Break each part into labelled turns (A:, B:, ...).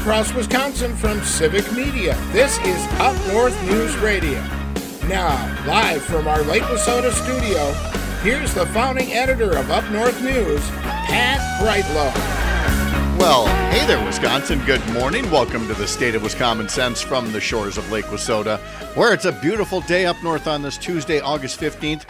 A: across Wisconsin from Civic Media. This is Up North News Radio. Now, live from our Lake Wissota studio, here's the founding editor of Up North News, Pat Brightlow.
B: Well, hey there, Wisconsin. Good morning. Welcome to the State of Wisconsin Sense from the shores of Lake Wissota, where it's a beautiful day up north on this Tuesday, August 15th.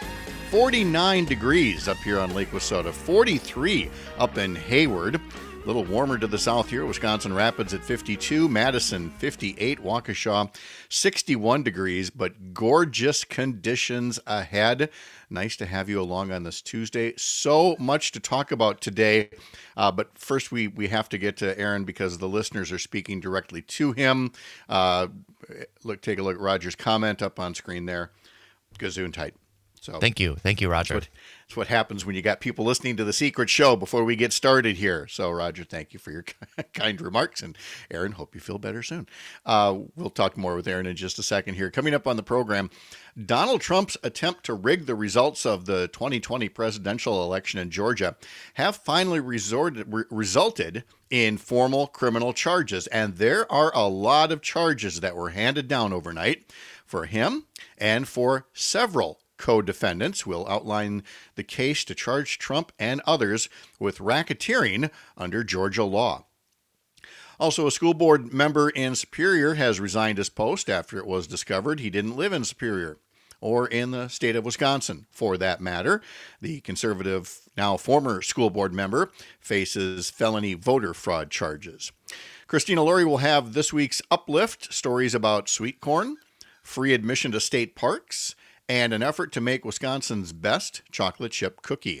B: 49 degrees up here on Lake Wissota, 43 up in Hayward. A little warmer to the south here. Wisconsin Rapids at 52, Madison 58, Waukesha 61 degrees, but gorgeous conditions ahead. Nice to have you along on this Tuesday. So much to talk about today, but first we have to get to Aaron because the listeners are speaking directly to him. Take a look at Roger's comment up on screen there. Gazoon tight. So
C: Thank you, Roger.
B: That's what happens when you got people listening to The Secret Show before we get started here. So, Roger, thank you for your kind remarks. And, Aaron, hope you feel better soon. We'll talk more with Aaron in just a second here. Coming up on the program, Donald Trump's attempt to rig the results of the 2020 presidential election in Georgia have finally resulted in formal criminal charges. And there are a lot of charges that were handed down overnight for him and for several co-defendants. Will outline the case to charge Trump and others with racketeering under Georgia law. Also, a school board member in Superior has resigned his post after it was discovered he didn't live in Superior or in the state of Wisconsin, for that matter. The conservative, now former school board member, faces felony voter fraud charges. Christina Laurie will have this week's Uplift, stories about sweet corn, free admission to state parks, and an effort to make Wisconsin's best chocolate chip cookie.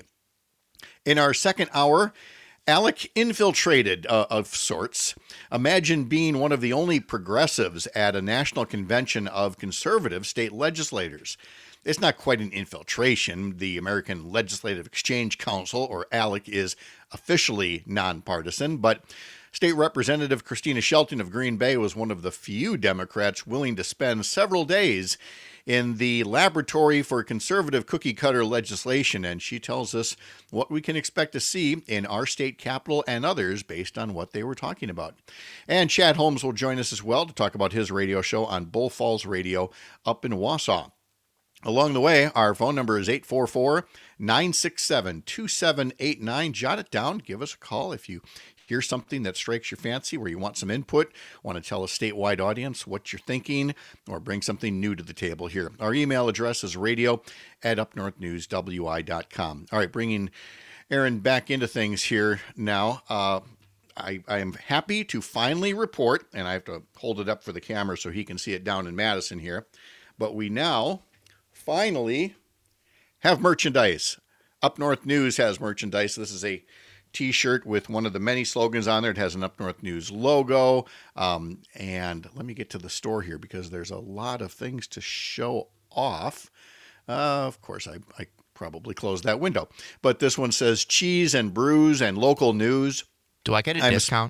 B: In our second hour, ALEC infiltrated of sorts. Imagine being one of the only progressives at a national convention of conservative state legislators. It's not quite an infiltration. The American Legislative Exchange Council, or ALEC, is officially nonpartisan, but State Representative Christina Shelton of Green Bay was one of the few Democrats willing to spend several days in the laboratory for conservative cookie-cutter legislation, and she tells us what we can expect to see in our state capital and others based on what they were talking about. And Chad Holmes will join us as well to talk about his radio show on Bull Falls Radio up in Wausau. Along the way, our phone number is 844-967-2789. Jot it down. Give us a call if you hear something that strikes your fancy, where you want some input, want to tell a statewide audience what you're thinking, or bring something new to the table here. Our email address is radio@upnorthnewswi.com. All right, bringing Aaron back into things here now. I am happy to finally report, and I have to hold it up for the camera so he can see it down in Madison here, but we now finally have merchandise. Up North News has merchandise. This is a T-shirt with one of the many slogans on there. It has an Up North News logo. And let me get to the store here because there's a lot of things to show off. Of course, I probably closed that window. But this one says cheese and brews and local news.
C: Do I get a discount?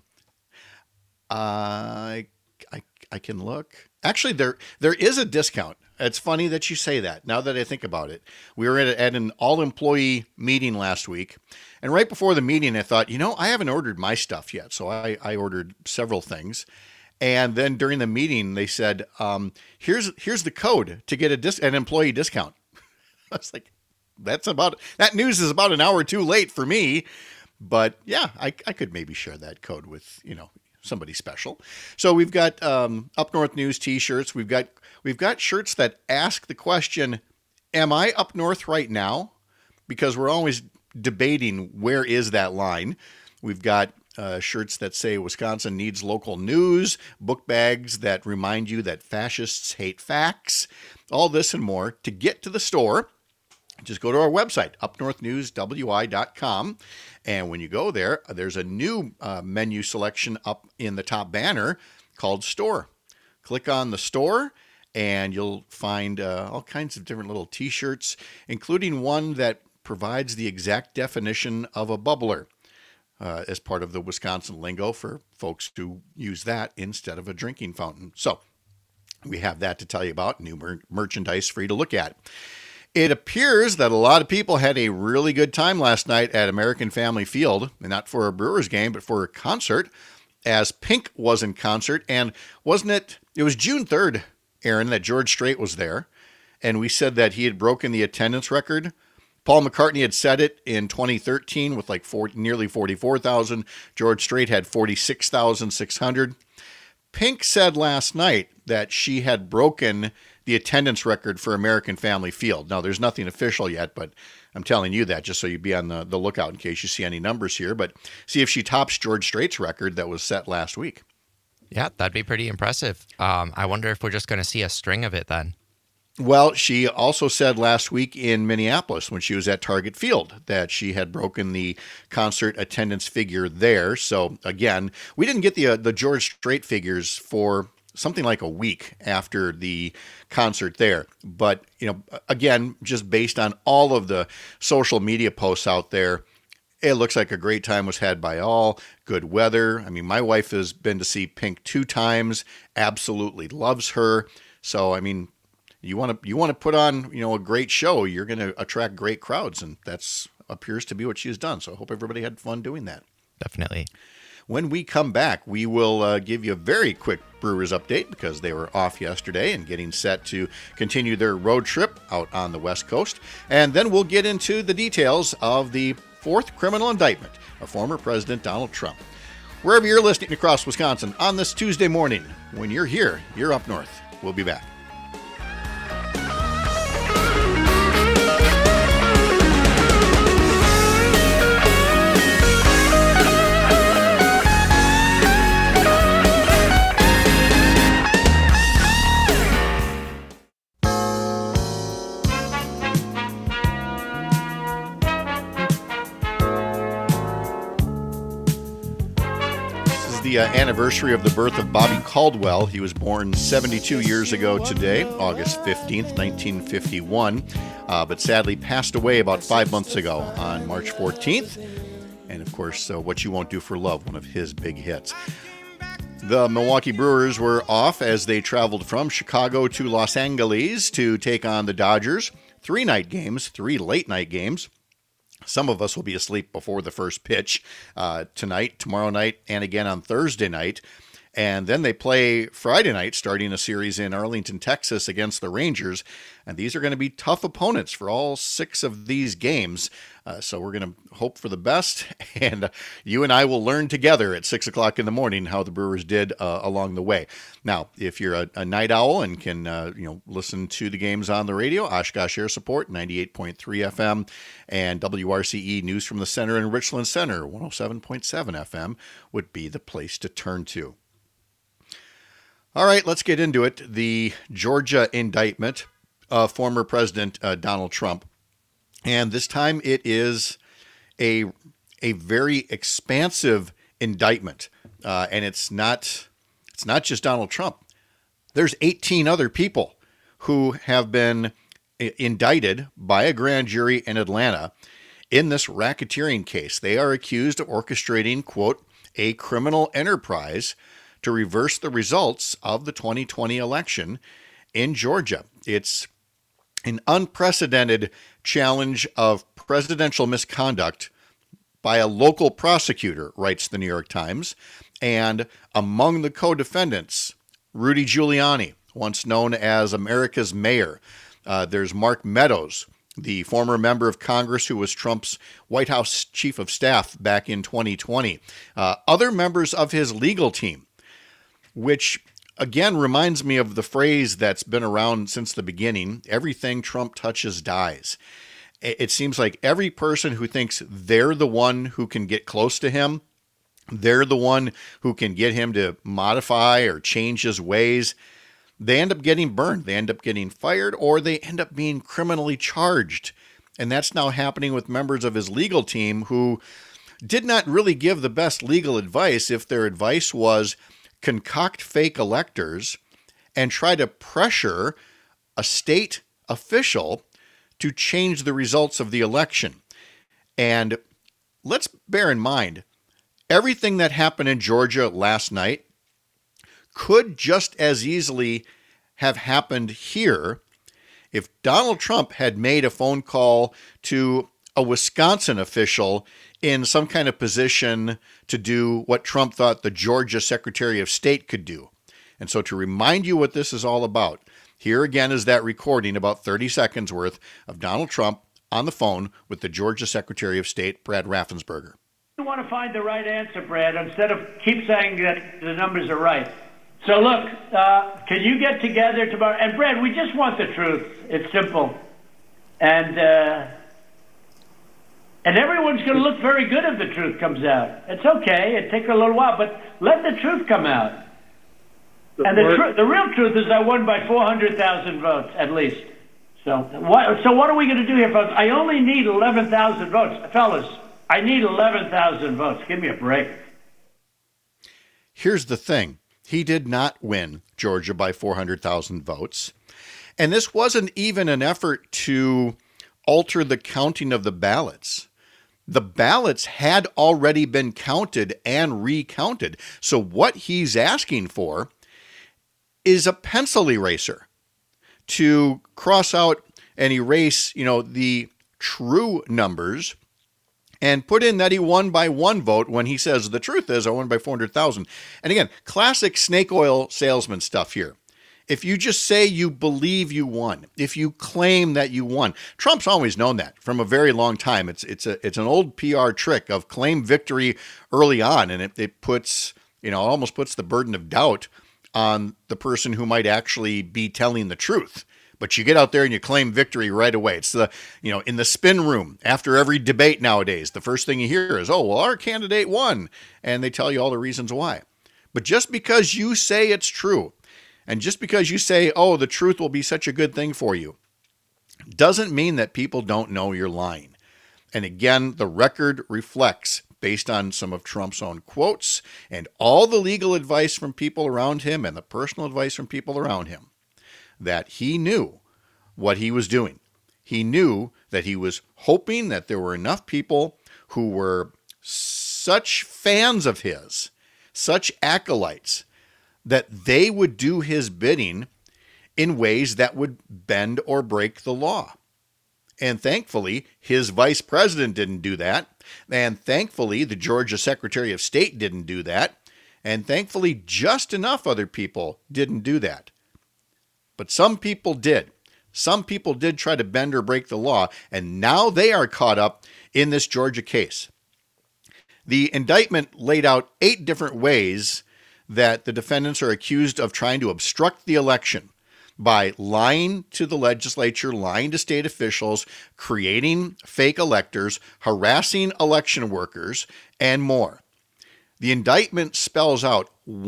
B: I can look. Actually, there is a discount. It's funny that you say that, now that I think about it. We were at an all-employee meeting last week, and right before the meeting, I thought, I haven't ordered my stuff yet, so I ordered several things. And then during the meeting, they said, here's the code to get an employee discount. I was like, that news is about an hour too late for me. But yeah, I could maybe share that code with, somebody special. So we've got Up North News T-shirts. We've got shirts that ask the question, am I up north right now? Because we're always debating where is that line. We've got shirts that say Wisconsin needs local news, book bags that remind you that fascists hate facts, all this and more. To get to the store, just go to our website, upnorthnewswi.com. And when you go there, there's a new menu selection up in the top banner called Store. Click on the store, and you'll find all kinds of different little T-shirts, including one that provides the exact definition of a bubbler as part of the Wisconsin lingo for folks who use that instead of a drinking fountain. So we have that to tell you about, new merchandise for you to look at. It appears that a lot of people had a really good time last night at American Family Field, and not for a Brewers game, but for a concert. as Pink was in concert. And wasn't it? It was June 3rd, Aaron, that George Strait was there. And we said that he had broken the attendance record. Paul McCartney had set it in 2013 with nearly 44,000. George Strait had 46,600. Pink said last night that she had broken the attendance record for American Family Field. Now, there's nothing official yet, but I'm telling you that just so you be on the lookout in case you see any numbers here. But see if she tops George Strait's record that was set last week.
C: Yeah, that'd be pretty impressive. I wonder if we're just going to see a string of it then.
B: Well, she also said last week in Minneapolis when she was at Target Field that she had broken the concert attendance figure there. So again, we didn't get the George Strait figures for something like a week after the concert there. But, again, just based on all of the social media posts out there, it looks like a great time was had by all. Good weather. I mean, my wife has been to see Pink 2 times, absolutely loves her. So, I mean, you want to put on, a great show, you're going to attract great crowds, and that's appears to be what she's done. So I hope everybody had fun doing that.
C: Definitely.
B: When we come back, we will give you a very quick Brewers update because they were off yesterday and getting set to continue their road trip out on the West Coast. And then we'll get into the details of the fourth criminal indictment of former President Donald Trump. Wherever you're listening across Wisconsin on this Tuesday morning, when you're here, you're up north. We'll be back. The anniversary of the birth of Bobby Caldwell. He was born 72 years ago today, August 15th, 1951, but sadly passed away about 5 months ago on March 14th. And of course, What You Won't Do for Love, one of his big hits. The Milwaukee Brewers were off as they traveled from Chicago to Los Angeles to take on the Dodgers. 3 late night games. Some of us will be asleep before the first pitch tonight, tomorrow night, and again on Thursday night. And then they play Friday night, starting a series in Arlington, Texas against the Rangers. And these are going to be tough opponents for all 6 of these games. So we're going to hope for the best. And you and I will learn together at 6 o'clock in the morning how the Brewers did along the way. Now, if you're a night owl and can listen to the games on the radio, Oshkosh Air Support, 98.3 FM, and WRCE News from the Center in Richland Center, 107.7 FM, would be the place to turn to. All right, let's get into it. The Georgia indictment of former President Donald Trump. And this time it is a very expansive indictment. And it's not just Donald Trump. There's 18 other people who have been indicted by a grand jury in Atlanta in this racketeering case. They are accused of orchestrating, quote, a criminal enterprise to reverse the results of the 2020 election in Georgia. It's an unprecedented challenge of presidential misconduct by a local prosecutor, writes the New York Times. And among the co-defendants, Rudy Giuliani, once known as America's mayor. There's Mark Meadows, the former member of Congress who was Trump's White House chief of staff back in 2020. Other members of his legal team, which again reminds me of the phrase that's been around since the beginning: everything Trump touches dies. It seems like every person who thinks they're the one who can get close to him, they're the one who can get him to modify or change his ways, they end up getting burned, they end up getting fired, or they end up being criminally charged. And that's now happening with members of his legal team who did not really give the best legal advice if their advice was concoct fake electors and try to pressure a state official to change the results of the election. And let's bear in mind, everything that happened in Georgia last night could just as easily have happened here if Donald Trump had made a phone call to a Wisconsin official in some kind of position to do what Trump thought the Georgia Secretary of State could do. And so to remind you what this is all about, here again is that recording, about 30 seconds worth, of Donald Trump on the phone with the Georgia Secretary of State, Brad Raffensperger.
D: You want to find the right answer, Brad, instead of keep saying that the numbers are right. So look, can you get together tomorrow? And Brad, we just want the truth. It's simple. And everyone's going to look very good if the truth comes out. It's okay. It takes a little while, but let the truth come out. And the real truth is I won by 400,000 votes, at least. So what are we going to do here, folks? I only need 11,000 votes. Fellas, I need 11,000 votes. Give me a break.
B: Here's the thing. He did not win Georgia by 400,000 votes. And this wasn't even an effort to alter the counting of the ballots. The ballots had already been counted and recounted. So what he's asking for is a pencil eraser to cross out and erase, the true numbers and put in that he won by 1 vote when he says the truth is I won by 400,000. And again, classic snake oil salesman stuff here. If you just say you believe you won, if you claim that you won, Trump's always known that from a very long time. It's an old PR trick of claim victory early on, and it puts, almost puts the burden of doubt on the person who might actually be telling the truth. But you get out there and you claim victory right away. It's in the spin room after every debate nowadays, the first thing you hear is, oh, well, our candidate won. And they tell you all the reasons why. But just because you say it's true, and just because you say, oh, the truth will be such a good thing for you, doesn't mean that people don't know you're lying. And again, the record reflects, based on some of Trump's own quotes and all the legal advice from people around him and the personal advice from people around him, that he knew what he was doing. He knew that he was hoping that there were enough people who were such fans of his, such acolytes, that they would do his bidding in ways that would bend or break the law. And thankfully, his vice president didn't do that. And thankfully, the Georgia Secretary of State didn't do that. And thankfully, just enough other people didn't do that. But some people did. Some people did try to bend or break the law, and now they are caught up in this Georgia case. The indictment laid out 8 different ways that the defendants are accused of trying to obstruct the election by lying to the legislature, lying to state officials, creating fake electors, harassing election workers, and more. The indictment spells out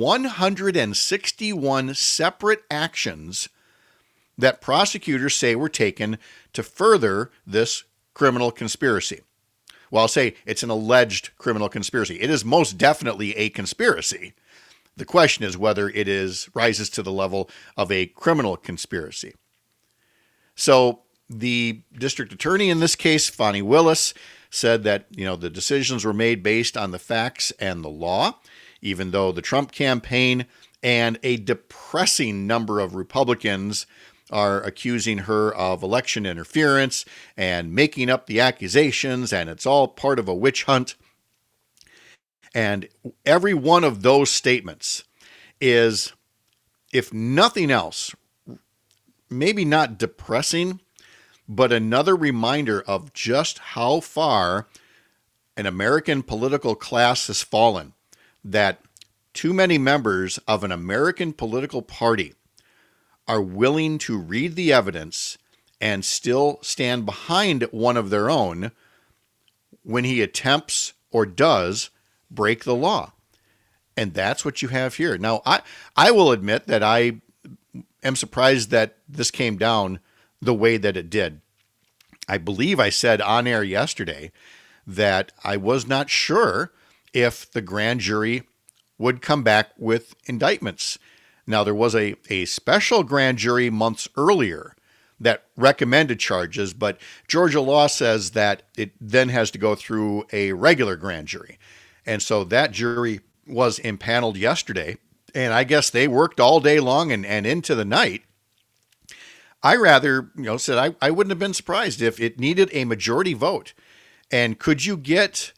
B: 161 separate actions that prosecutors say were taken to further this criminal conspiracy. Well, I'll say it's an alleged criminal conspiracy. It is most definitely a conspiracy. The question is whether it rises to the level of a criminal conspiracy. So the district attorney in this case, Fani Willis, said that, the decisions were made based on the facts and the law, even though the Trump campaign and a depressing number of Republicans are accusing her of election interference and making up the accusations, and it's all part of a witch hunt. And every one of those statements is, if nothing else, maybe not depressing, but another reminder of just how far an American political class has fallen, that too many members of an American political party are willing to read the evidence and still stand behind one of their own when he attempts or does break the law. And that's what you have here. Now, I will admit that I am surprised that this came down the way that it did. I believe I said on air yesterday that I was not sure if the grand jury would come back with indictments. Now, there was a special grand jury months earlier that recommended charges, but Georgia law says that it then has to go through a regular grand jury. And so that jury was impaneled yesterday, and I guess they worked all day long and into the night. I rather, said I wouldn't have been surprised if it needed a majority vote. And could you get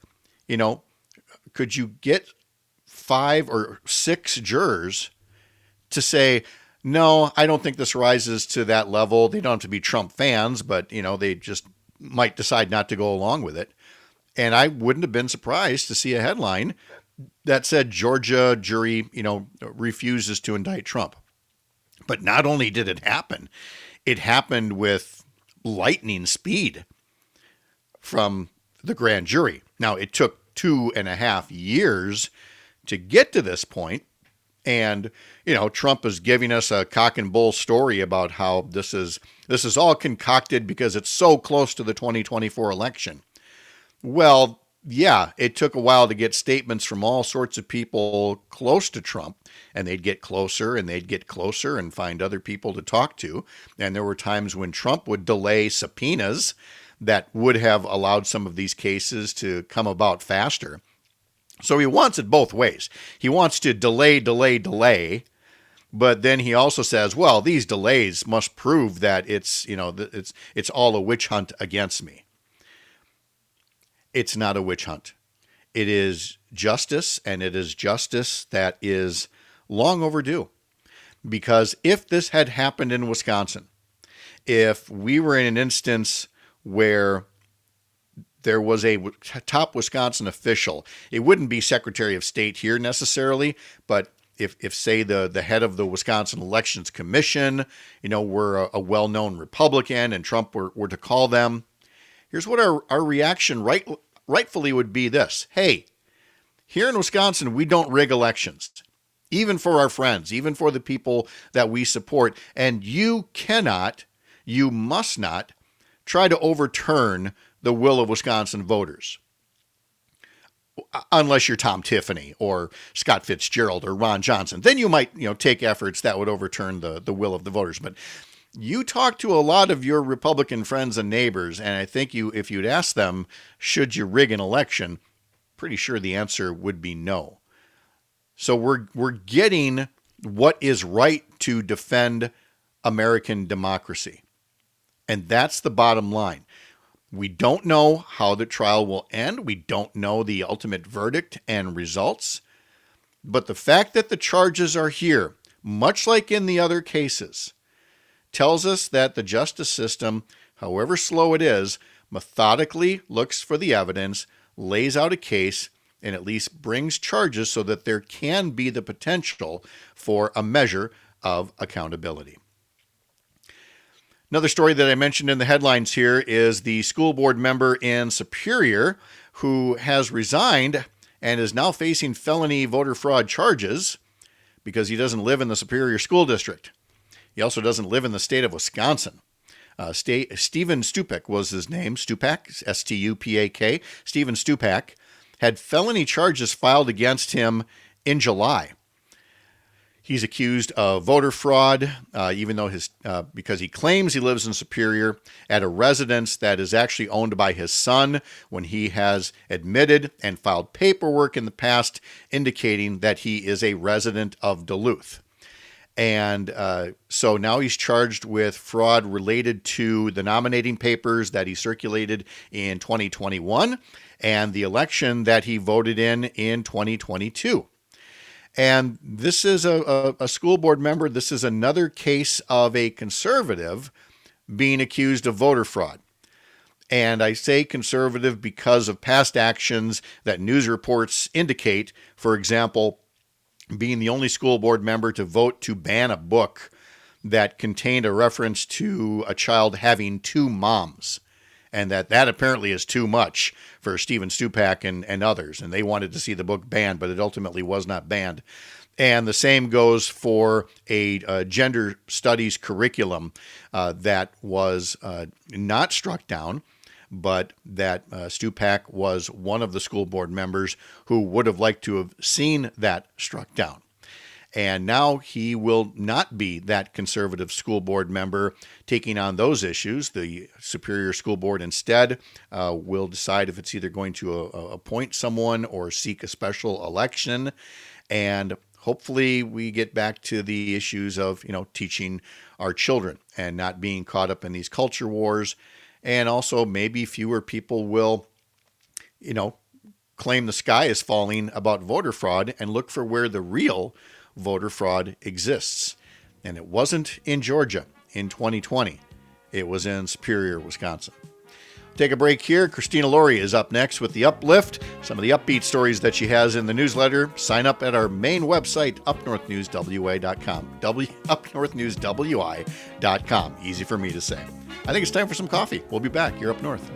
B: 5 or 6 jurors to say, no, I don't think this rises to that level. They don't have to be Trump fans, but, they just might decide not to go along with it. And I wouldn't have been surprised to see a headline that said Georgia jury, refuses to indict Trump. But not only did it happened with lightning speed from the grand jury. Now, it took 2.5 years to get to this point. And, Trump is giving us a cock and bull story about how this is all concocted because it's so close to the 2024 election. Well, yeah, it took a while to get statements from all sorts of people close to Trump, and they'd get closer and they'd get closer and find other people to talk to. And there were times when Trump would delay subpoenas that would have allowed some of these cases to come about faster. So he wants it both ways. He wants to delay, but then he also says, well, these delays must prove that it's all a witch hunt against me. It's not a witch hunt. It is justice, and it is justice that is long overdue. Because if this had happened in Wisconsin, if we were in an instance where there was a top Wisconsin official, it wouldn't be Secretary of State here necessarily, but if say the head of the Wisconsin Elections Commission, were a well-known Republican and Trump were to call them, here's what our reaction rightfully would be this. Hey, here in Wisconsin, we don't rig elections, even for our friends, even for the people that we support. And you must not try to overturn the will of Wisconsin voters. Unless you're Tom Tiffany or Scott Fitzgerald or Ron Johnson. Then you might, take efforts that would overturn the will of the voters. But you talk to a lot of your Republican friends and neighbors, and I think if you'd ask them, should you rig an election, pretty sure the answer would be no. So we're getting what is right to defend American democracy. And that's the bottom line. We don't know how the trial will end. We don't know the ultimate verdict and results. But the fact that the charges are here, much like in the other cases, tells us that the justice system, however slow it is, methodically looks for the evidence, lays out a case, and at least brings charges so that there can be the potential for a measure of accountability. Another story that I mentioned in the headlines here is the school board member in Superior who has resigned and is now facing felony voter fraud charges because he doesn't live in the Superior School District. He also doesn't live in the state of Wisconsin. Stephen Stupak was his name, Stupak, S-T-U-P-A-K. Stephen Stupak had felony charges filed against him in July. He's accused of voter fraud, even though because he claims he lives in Superior at a residence that is actually owned by his son, when he has admitted and filed paperwork in the past indicating that he is a resident of Duluth. And so now he's charged with fraud related to the nominating papers that he circulated in 2021 and the election that he voted in 2022. And this is a school board member. This is another case of a conservative being accused of voter fraud. And I say conservative because of past actions that news reports indicate. For example, being the only school board member to vote to ban a book that contained a reference to a child having 2 moms. And that apparently is too much for Stephen Stupak and others. And they wanted to see the book banned, but it ultimately was not banned. And the same goes for a gender studies curriculum that was not struck down, but that Stupak was one of the school board members who would have liked to have seen that struck down. And now he will not be that conservative school board member taking on those issues. The Superior School Board instead will decide if it's either going to appoint someone or seek a special election. And hopefully we get back to the issues of, teaching our children and not being caught up in these culture wars. And also maybe fewer people will claim the sky is falling about voter fraud and look for where the real voter fraud exists. And it wasn't in Georgia in 2020. It was in Superior, Wisconsin. Take a break here. Christina Laurie is up next with The Uplift, some of the upbeat stories that she has in the newsletter. Sign up at our main website, upnorthnewswi.com. upnorthnewswi.com. Easy for me to say. I think it's time for some coffee. We'll be back. You're Up North.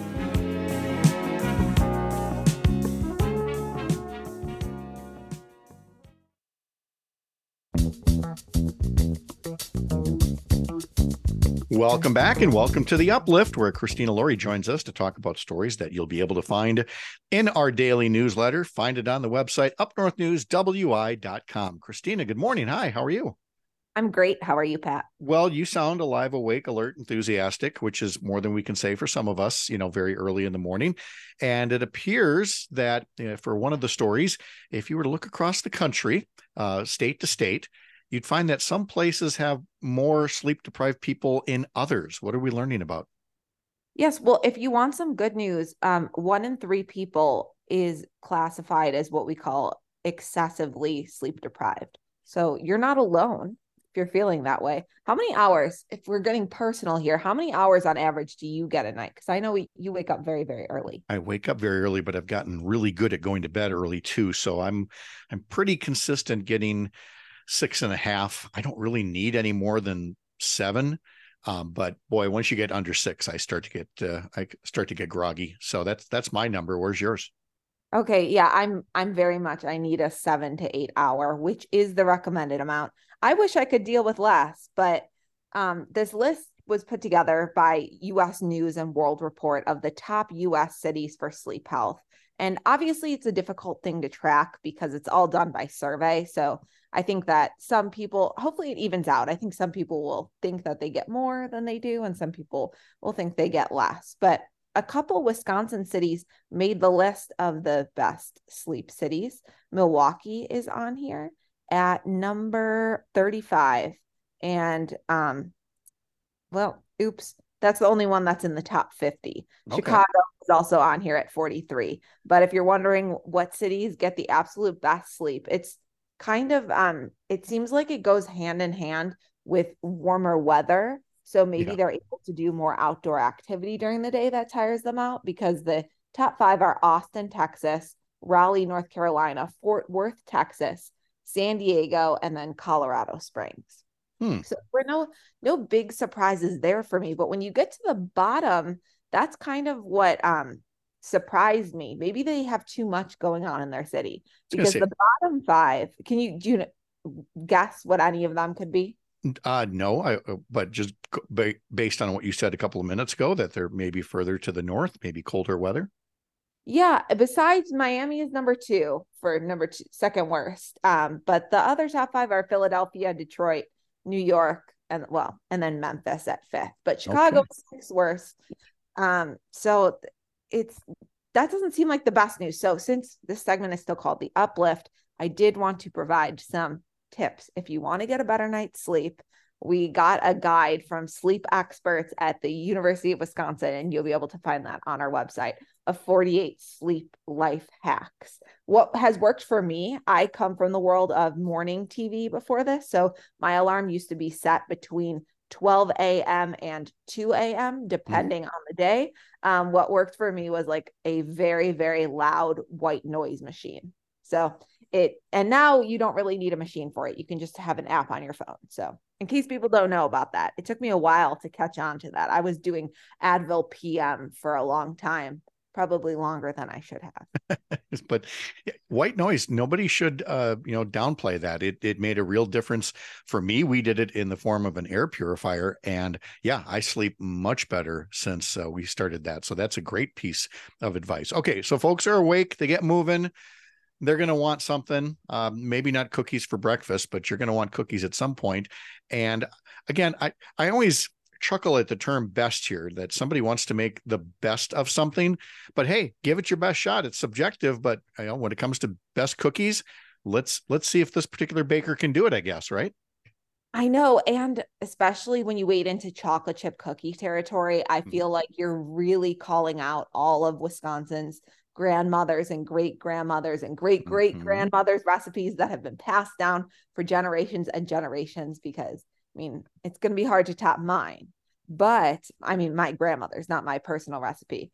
B: Welcome back and welcome to The Uplift, where Christina Laurie joins us to talk about stories that you'll be able to find in our daily newsletter. Find it on the website, upnorthnewswi.com. Christina, good morning. Hi, how are you?
E: I'm great. How are you, Pat?
B: Well, you sound alive, awake, alert, enthusiastic, which is more than we can say for some of us, very early in the morning. And it appears that for one of the stories, if you were to look across the country, state to state, you'd find that some places have more sleep-deprived people in others. What are we learning about?
E: Yes. Well, if you want some good news, 1 in 3 people is classified as what we call excessively sleep-deprived. So you're not alone if you're feeling that way. How many hours, if we're getting personal here, how many hours on average do you get a night? Because I know you wake up very, very early.
B: I wake up very early, but I've gotten really good at going to bed early too. So I'm pretty consistent getting 6.5. I don't really need any more than 7. But boy, once you get under 6, I start to get groggy. So that's my number. Where's yours?
E: Okay. Yeah, I'm very much, I need a 7 to 8 hour, which is the recommended amount. I wish I could deal with less, but this list was put together by U.S. News and World Report of the top U.S. cities for sleep health. And obviously it's a difficult thing to track because it's all done by survey. So I think that some people, hopefully it evens out. I think some people will think that they get more than they do, and some people will think they get less. But a couple Wisconsin cities made the list of the best sleep cities. Milwaukee is on here at number 35. And, that's the only one that's in the top 50. Okay. Chicago is also on here at 43. But if you're wondering what cities get the absolute best sleep, it's kind of, it seems like it goes hand in hand with warmer weather. So maybe they're able to do more outdoor activity during the day that tires them out, because the top 5 are Austin, Texas, Raleigh, North Carolina, Fort Worth, Texas, San Diego, and then Colorado Springs. So there are no big surprises there for me. But when you get to the bottom, that's kind of what surprised me. Maybe they have too much going on in their city, because the bottom 5, do you guess what any of them could be?
B: No, but just based on what you said a couple of minutes ago, that they're maybe further to the north, maybe colder weather.
E: Yeah. Besides, Miami is number 2 for second worst. But the other top 5 are Philadelphia, Detroit, New York, and then Memphis at 5th. But Chicago is 6th worst. So that doesn't seem like the best news. So since this segment is still called The Uplift, I did want to provide some tips. If you want to get a better night's sleep, we got a guide from sleep experts at the University of Wisconsin, and you'll be able to find that on our website, of 48 sleep life hacks. What has worked for me, I come from the world of morning TV before this. So my alarm used to be set between 12 a.m. and 2 a.m., depending on the day. What worked for me was like a very, very loud white noise machine. And now you don't really need a machine for it. You can just have an app on your phone. So in case people don't know about that, it took me a while to catch on to that. I was doing Advil PM for a long time, probably longer than I should have.
B: But white noise, nobody should, downplay that. It made a real difference for me. We did it in the form of an air purifier, and I sleep much better since we started that. So that's a great piece of advice. Okay. So folks are awake, they get moving. They're going to want something, maybe not cookies for breakfast, but you're going to want cookies at some point. And again, I always chuckle at the term best here, that somebody wants to make the best of something, but hey, give it your best shot. It's subjective, but when it comes to best cookies, let's see if this particular baker can do it, I guess, right?
E: I know. And especially when you wade into chocolate chip cookie territory, I feel like you're really calling out all of Wisconsin's grandmothers and great grandmothers and great great grandmothers recipes that have been passed down for generations and generations, because I mean, it's going to be hard to top mine. But I mean, my grandmother's, not my personal recipe.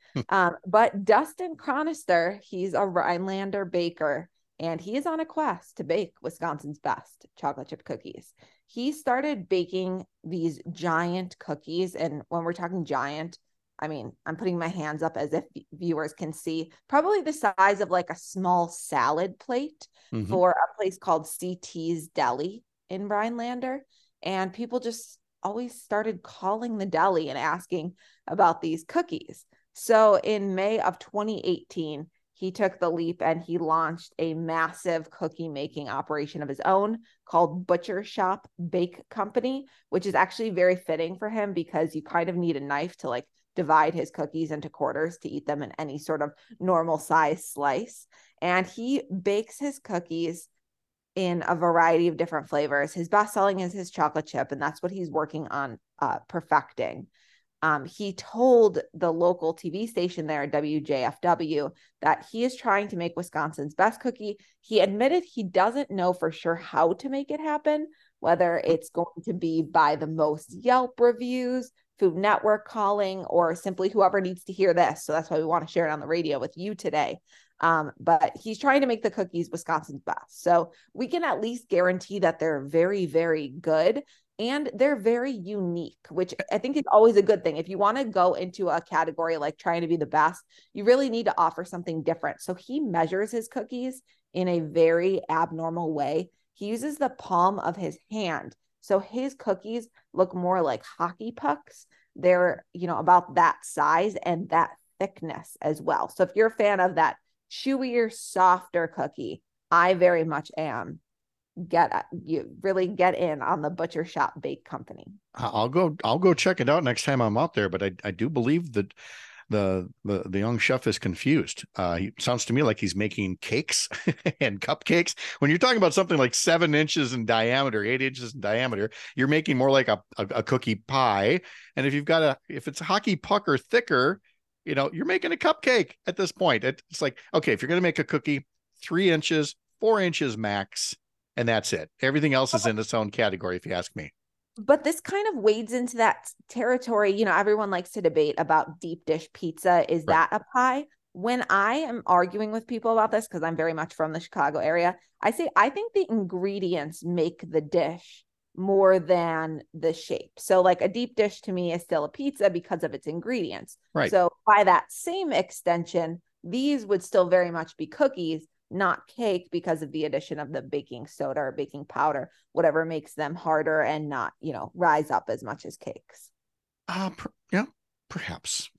E: But Dustin Chronister, he's a Rhinelander baker, and he is on a quest to bake Wisconsin's best chocolate chip cookies. He started baking these giant cookies. And when we're talking giant, I mean, I'm putting my hands up as if viewers can see, probably the size of like a small salad plate for a place called CT's Deli in Rhinelander. And people just always started calling the deli and asking about these cookies. So in May of 2018, he took the leap and he launched a massive cookie making operation of his own called Butcher Shop Bake Company, which is actually very fitting for him because you kind of need a knife to like divide his cookies into quarters to eat them in any sort of normal size slice. And he bakes his cookies in a variety of different flavors. His best selling is his chocolate chip, and that's what he's working on perfecting. He told the local TV station there, WJFW, that he is trying to make Wisconsin's best cookie. He admitted he doesn't know for sure how to make it happen, whether it's going to be by the most Yelp reviews, Food Network calling, or simply whoever needs to hear this. So that's why we want to share it on the radio with you today. But he's trying to make the cookies Wisconsin's best. So we can at least guarantee that they're very, very good and they're very unique, which I think is always a good thing. If you want to go into a category like trying to be the best, you really need to offer something different. So he measures his cookies in a very abnormal way. He uses the palm of his hand. So his cookies look more like hockey pucks. They're, about that size and that thickness as well. So if you're a fan of that chewier, softer cookie, I very much am. You really get in on the Butcher Shop Bake Company.
B: I'll go check it out next time I'm out there. But I do believe that the young chef is confused. He sounds to me like he's making cakes and cupcakes. When you're talking about something like 7 inches in diameter, 8 inches in diameter, you're making more like a cookie pie. And if it's a hockey puck or thicker, you're making a cupcake at this point. It's like, okay, if you're going to make a cookie, 3 inches, 4 inches max, and that's it. Everything else is in its own category, if you ask me.
E: But this kind of wades into that territory. Everyone likes to debate about deep dish pizza. Is that a pie? When I am arguing with people about this, because I'm very much from the Chicago area, I say, I think the ingredients make the dish more than the shape. So like a deep dish to me is still a pizza because of its ingredients.
B: Right.
E: So by that same extension, these would still very much be cookies, not cake, because of the addition of the baking soda or baking powder, whatever makes them harder and not, rise up as much as cakes.
B: Yeah, perhaps.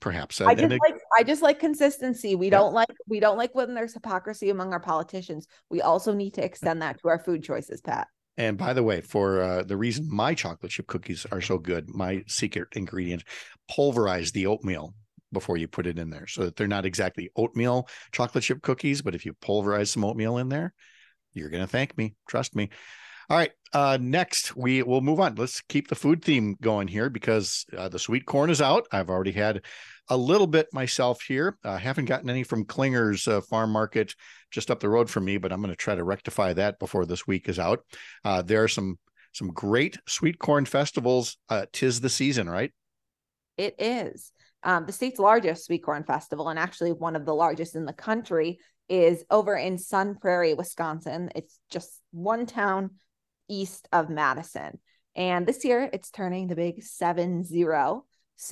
E: I just like consistency. We don't like when there's hypocrisy among our politicians. We also need to extend that to our food choices, Pat.
B: And by the way, for the reason my chocolate chip cookies are so good, my secret ingredient, pulverize the oatmeal before you put it in there, so that they're not exactly oatmeal chocolate chip cookies, but if you pulverize some oatmeal in there, you're going to thank me. Trust me. All right. Next, we will move on. Let's keep the food theme going here because the sweet corn is out. I've already had a little bit myself here. I haven't gotten any from Klinger's farm market just up the road from me, but I'm going to try to rectify that before this week is out. There are some great sweet corn festivals. 'Tis the season, right?
E: It is. The state's largest sweet corn festival, and actually one of the largest in the country, is over in Sun Prairie, Wisconsin. It's just one town east of Madison. And this year it's turning the big 7-0.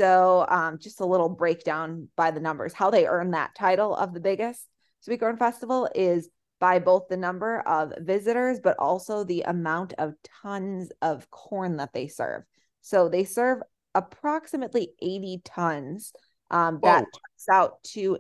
E: So just a little breakdown by the numbers. How they earn that title of the biggest sweet corn festival is by both the number of visitors, but also the amount of tons of corn that they serve. So they serve approximately 80 tons. That checks out to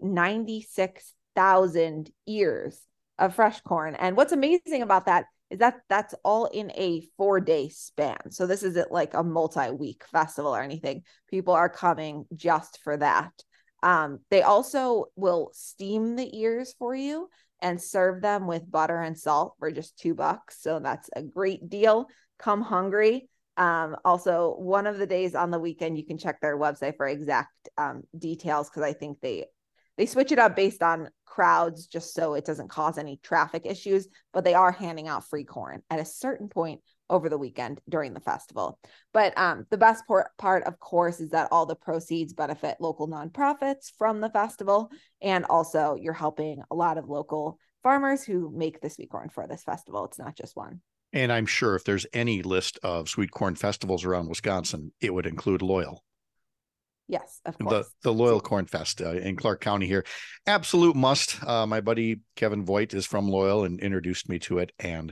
E: 96,000 ears of fresh corn. And what's amazing about that is that that's all in a 4-day span. So this isn't like a multi-week festival or anything. People are coming just for that. They also will steam the ears for you and serve them with butter and salt for just $2. So that's a great deal. Come hungry. Also, one of the days on the weekend, you can check their website for exact details, because I think they They switch it up based on crowds just so it doesn't cause any traffic issues, but they are handing out free corn at a certain point over the weekend during the festival. But the best part, of course, is that all the proceeds benefit local nonprofits from the festival. And also you're helping a lot of local farmers who make the sweet corn for this festival. It's not just one.
B: And I'm sure if there's any list of sweet corn festivals around Wisconsin, it would include Loyal.
E: Yes, of course.
B: The Loyal Corn Fest in Clark County here. Absolute must. My buddy Kevin Voigt is from Loyal and introduced me to it. And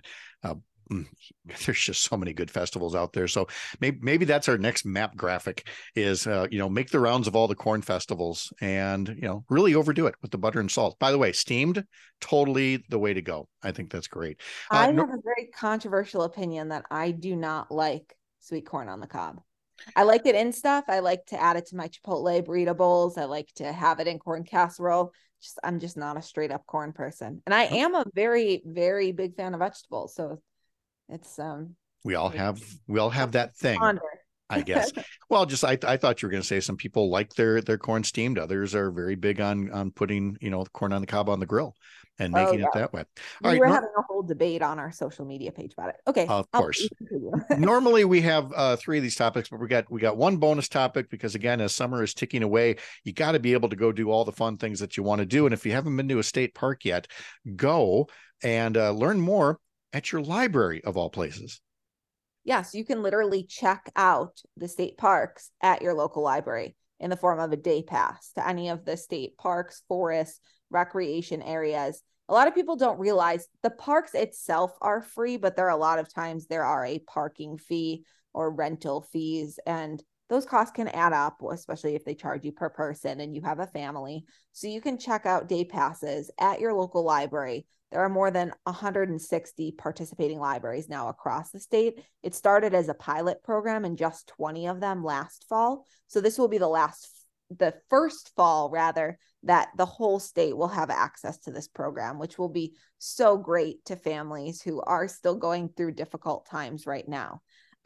B: there's just so many good festivals out there. So maybe that's our next map graphic is, make the rounds of all the corn festivals and, really overdo it with the butter and salt. By the way, steamed, totally the way to go. I think that's great.
E: I have a very controversial opinion that I do not like sweet corn on the cob. I like it in stuff. I like to add it to my Chipotle burrito bowls. I like to have it in corn casserole. I'm just not a straight up corn person. And I am a very, very big fan of vegetables. So it's
B: we all have that thing, I guess. Well, I thought you were going to say some people like their corn steamed. Others are very big on putting, corn on the cob on the grill and making it that way.
E: We were having a whole debate on our social media page about it. Okay.
B: Of course. Normally we have 3 of these topics, but we got one bonus topic because, again, as summer is ticking away, you got to be able to go do all the fun things that you want to do. And if you haven't been to a state park yet, go and learn more at your library of all places.
E: Yes, you can literally check out the state parks at your local library in the form of a day pass to any of the state parks, forests, recreation areas. A lot of people don't realize the parks itself are free, but there are a lot of times there are a parking fee or rental fees, and those costs can add up, especially if they charge you per person and you have a family. So you can check out day passes at your local library. There are more than 160 participating libraries now across the state. It started as a pilot program and just 20 of them last fall. So this will be the first fall rather, that the whole state will have access to this program, which will be so great to families who are still going through difficult times right now.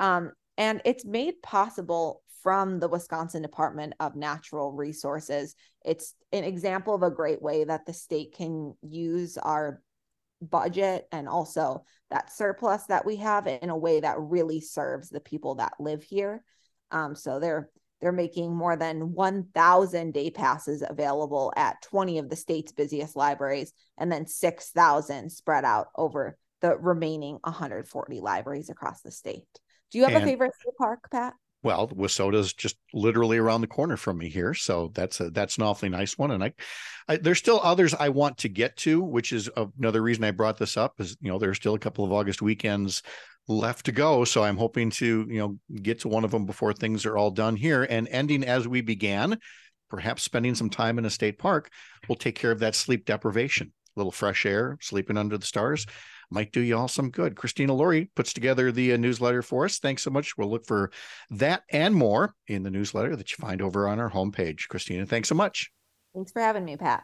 E: And it's made possible from the Wisconsin Department of Natural Resources. It's an example of a great way that the state can use our budget and also that surplus that we have in a way that really serves the people that live here. So they're making more than 1,000 day passes available at 20 of the state's busiest libraries, and then 6,000 spread out over the remaining 140 libraries across the state. Do you have a favorite state park, Pat?
B: Well, Wisota's just literally around the corner from me here, so that's an awfully nice one. And I there's still others I want to get to, which is another reason I brought this up. Is there's still a couple of August weekends left to go, so I'm hoping to get to one of them before things are all done here. And ending as we began, perhaps spending some time in a state park will take care of that sleep deprivation. A little fresh air, sleeping under the stars might do you all some good. Christina Laurie puts together the newsletter for us. Thanks so much. We'll look for that and more in the newsletter that you find over on our homepage. Christina, thanks so much.
E: Thanks for having me, Pat.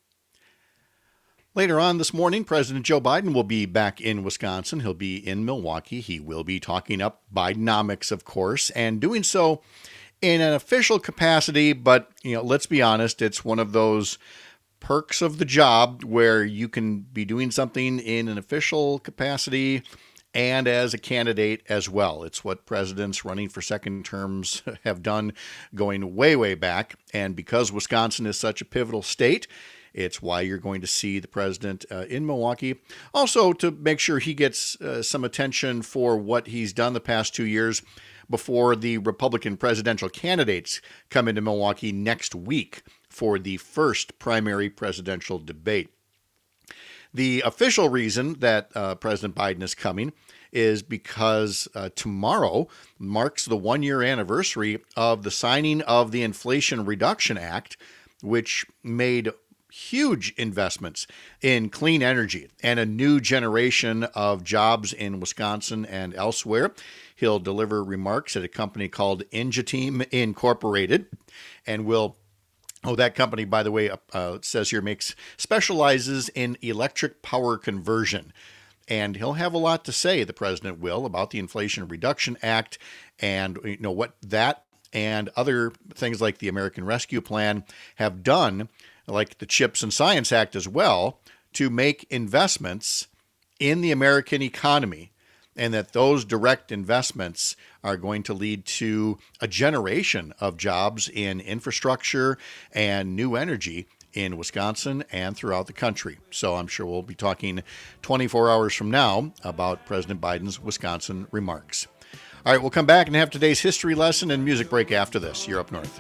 B: Later on this morning, President Joe Biden will be back in Wisconsin. He'll be in Milwaukee. He will be talking up Bidenomics, of course, and doing so in an official capacity. But, let's be honest, it's one of those perks of the job where you can be doing something in an official capacity and as a candidate as well. It's what presidents running for second terms have done going way, way back. And because Wisconsin is such a pivotal state, it's why you're going to see the president in Milwaukee. Also, to make sure he gets some attention for what he's done the past 2 years before the Republican presidential candidates come into Milwaukee next week for the first primary presidential debate. The official reason that President Biden is coming is because tomorrow marks the 1-year anniversary of the signing of the Inflation Reduction Act, which made huge investments in clean energy and a new generation of jobs in Wisconsin and elsewhere. He'll deliver remarks at a company called Ingeteam Incorporated, and that company, by the way, says here specializes in electric power conversion. And he'll have a lot to say, the president will, about the Inflation Reduction Act and what that and other things like the American Rescue Plan have done like the CHIPS and Science Act as well, to make investments in the American economy, and that those direct investments are going to lead to a generation of jobs in infrastructure and new energy in Wisconsin and throughout the country. So I'm sure we'll be talking 24 hours from now about President Biden's Wisconsin remarks. All right, we'll come back and have today's history lesson and music break after this. You're up north.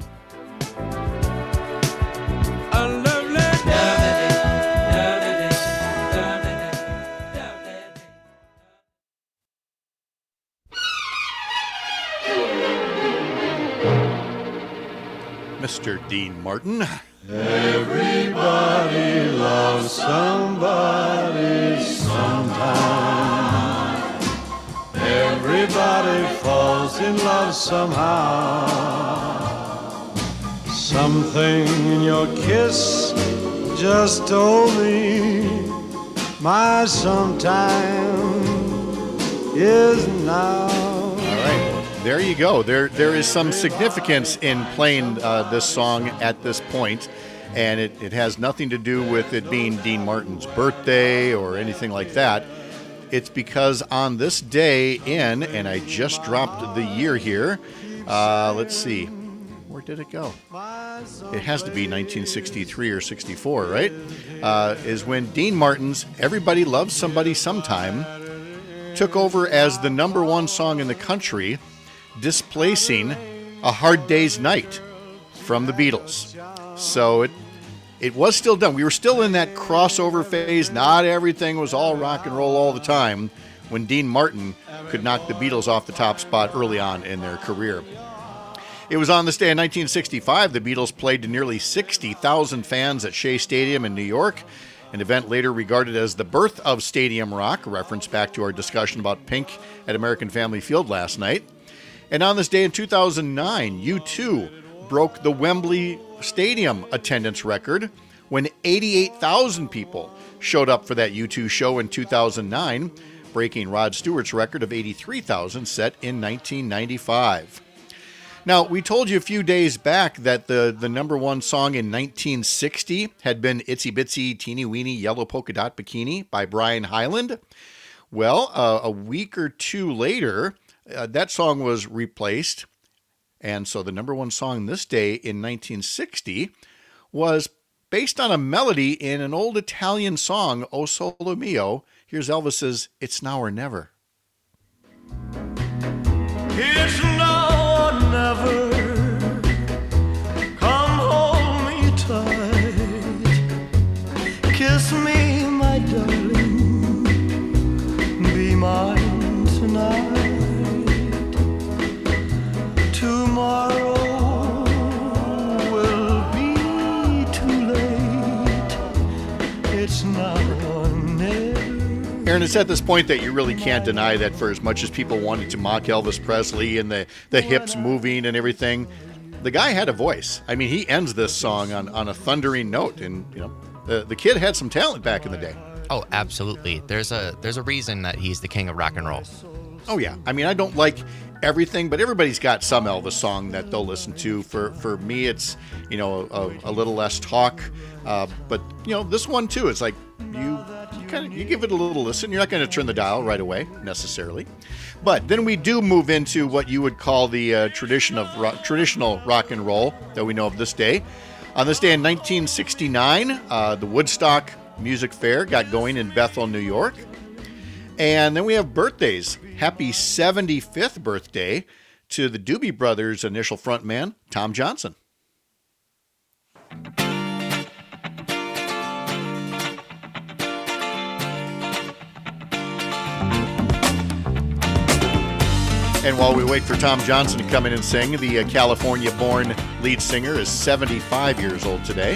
B: Mr. Dean Martin.
F: Everybody loves somebody sometime. Everybody falls in love somehow. Something in your kiss just told me my sometime is now.
B: There you go. There is some significance in playing this song at this point, and it has nothing to do with it being Dean Martin's birthday or anything like that. It's because on this day and I just dropped the year here, let's see, where did it go? It has to be 1963 or 64, right? Is when Dean Martin's Everybody Loves Somebody Sometime took over as the number one song in the country, displacing A Hard Day's Night from the Beatles. So it was still done. We were still in that crossover phase. Not everything was all rock and roll all the time when Dean Martin could knock the Beatles off the top spot early on in their career. It was on this day in 1965 the Beatles played to nearly 60,000 fans at Shea Stadium in New York, an event later regarded as the birth of Stadium Rock, a reference back to our discussion about Pink at American Family Field last night. And on this day in 2009, U2 broke the Wembley Stadium attendance record when 88,000 people showed up for that U2 show in 2009, breaking Rod Stewart's record of 83,000 set in 1995. Now, we told you a few days back that the number one song in 1960 had been Itsy Bitsy Teeny Weeny Yellow Polka Dot Bikini by Brian Hyland. Well, a week or two later, that song was replaced, and so the number one song this day in 1960 was based on a melody in an old Italian song, O Sole Mio. Here's Elvis's It's Now or Never.
F: It's now or never. Come hold me tight. Kiss me, my darling. Be mine tonight. Tomorrow will be too late. It's now or never.
B: Aaron, it's at this point that you really can't deny that for as much as people wanted to mock Elvis Presley and the hips moving and everything, the guy had a voice. I mean, he ends this song on a thundering note, and the kid had some talent back in the day.
C: Oh, absolutely. There's a reason that he's the king of rock and roll.
B: Oh yeah, I mean, I don't like everything, but everybody's got some Elvis song that they'll listen to. For me, it's a little less talk, but this one too. It's like you give it a little listen. You're not going to turn the dial right away necessarily, but then we do move into what you would call the traditional rock and roll that we know of this day. On this day in 1969, the Woodstock Music Fair got going in Bethel, New York. And then we have birthdays. Happy 75th birthday to the Doobie Brothers' initial frontman, Tom Johnson. And while we wait for Tom Johnson to come in and sing, the California-born lead singer is 75 years old today.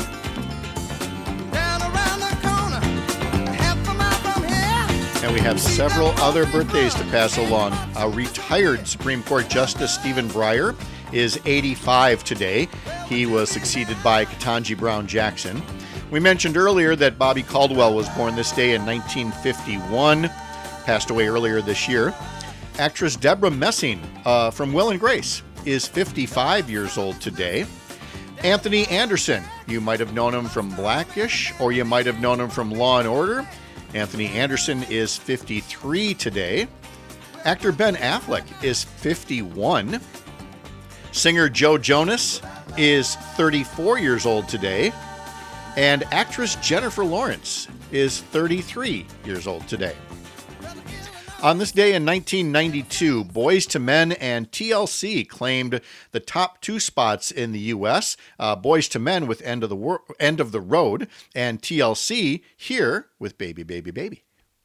B: And we have several other birthdays to pass along. Retired Supreme Court Justice Stephen Breyer is 85 today. He was succeeded by Ketanji Brown Jackson. We mentioned earlier that Bobby Caldwell was born this day in 1951, passed away earlier this year. Actress Deborah Messing from Will and Grace is 55 years old today. Anthony Anderson. You might have known him from Blackish, or you might have known him from Law & Order. Anthony Anderson is 53 today. Actor Ben Affleck is 51. Singer Joe Jonas is 34 years old today. And actress Jennifer Lawrence is 33 years old today. On this day in 1992, Boyz II Men and TLC claimed the top 2 spots in the U.S. Boyz II Men with End of the Road, and TLC here with Baby, Baby, Baby.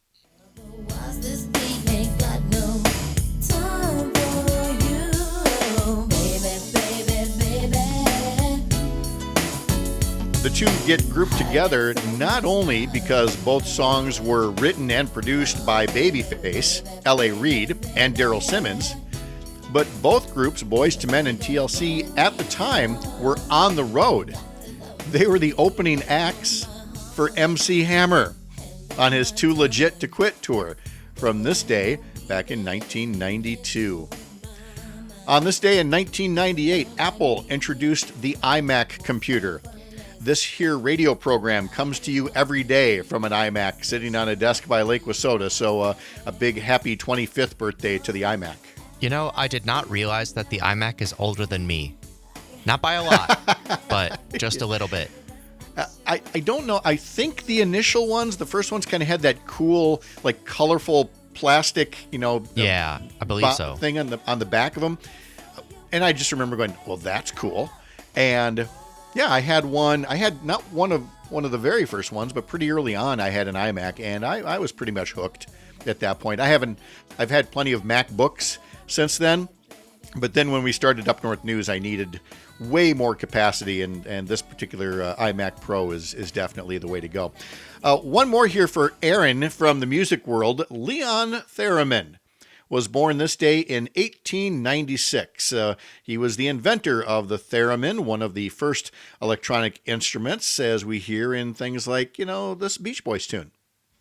B: The two get grouped together not only because both songs were written and produced by Babyface, L.A. Reid, and Daryl Simmons, but both groups, Boyz II Men and TLC, at the time were on the road. They were the opening acts for MC Hammer on his Too Legit to Quit tour from this day back in 1992. On this day in 1998, Apple introduced the iMac computer. This here radio program comes to you every day from an iMac sitting on a desk by Lake Wissota, so a big happy 25th birthday to the iMac.
C: You know, I did not realize that the iMac is older than me. Not by a lot, but just a little bit.
B: I don't know. I think the initial ones, the first ones kind of had that cool, like colorful plastic,
C: yeah, I believe so,
B: thing on the back of them. And I just remember going, well, that's cool. And yeah, I had one. I had not one of the very first ones, but pretty early on, I had an iMac, and I was pretty much hooked at that point. I've had plenty of MacBooks since then, but then when we started Up North News, I needed way more capacity, and this particular iMac Pro is definitely the way to go. One more here for Aaron from the music world. Leon Theremin was born this day in 1896. He was the inventor of the theremin, one of the first electronic instruments, as we hear in things like, this Beach Boys tune.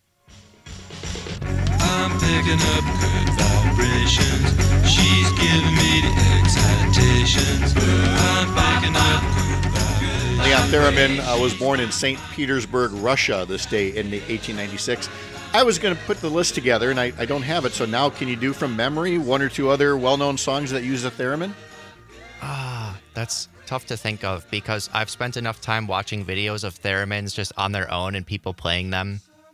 G: I'm picking up good vibrations. She's giving me the excitations. I'm picking up good vibrations.
B: Leon Theremin was born in St. Petersburg, Russia, this day in 1896. I was going to put the list together, and I don't have it, so now can you do from memory one or two other well-known songs that use a theremin?
C: That's tough to think of because I've spent enough time watching videos of theremins just on their own and people playing them.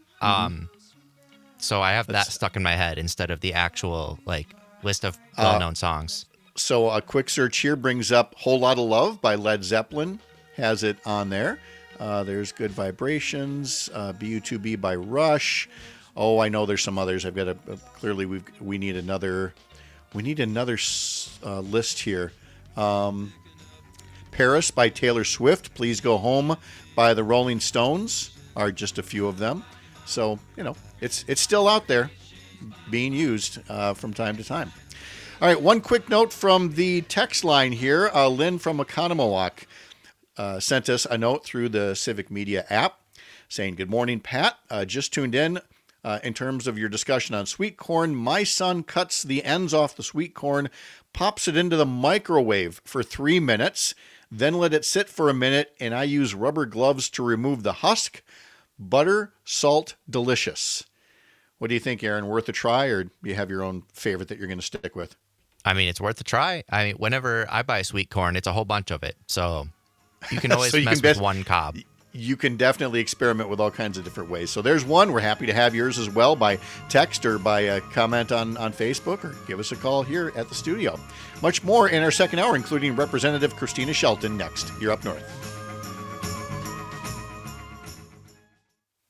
C: So I have that stuck in my head instead of the actual list of well-known songs.
B: So a quick search here brings up Whole Lotta Love by Led Zeppelin, has it on there. There's Good Vibrations, BU2B by Rush. Oh, I know there's some others. I've got clearly we need another list here. Paris by Taylor Swift, Please Go Home by the Rolling Stones are just a few of them. So, it's still out there being used from time to time. All right, one quick note from the text line here. Lynn from Oconomowoc sent us a note through the Civic Media app saying, "Good morning, Pat. Just tuned in terms of your discussion on sweet corn. My son cuts the ends off the sweet corn, pops it into the microwave for 3 minutes, then let it sit for a minute, and I use rubber gloves to remove the husk. Butter, salt, delicious." What do you think, Aaron? Worth a try, or do you have your own favorite that you're going to stick with?
C: I mean, it's worth a try. I mean, whenever I buy sweet corn, it's a whole bunch of it. So you can always mess with one cob.
B: You can definitely experiment with all kinds of different ways. So there's one. We're happy to have yours as well by text or by a comment on Facebook, or give us a call here at the studio. Much more in our second hour, including Representative Christina Shelton next. You're Up North.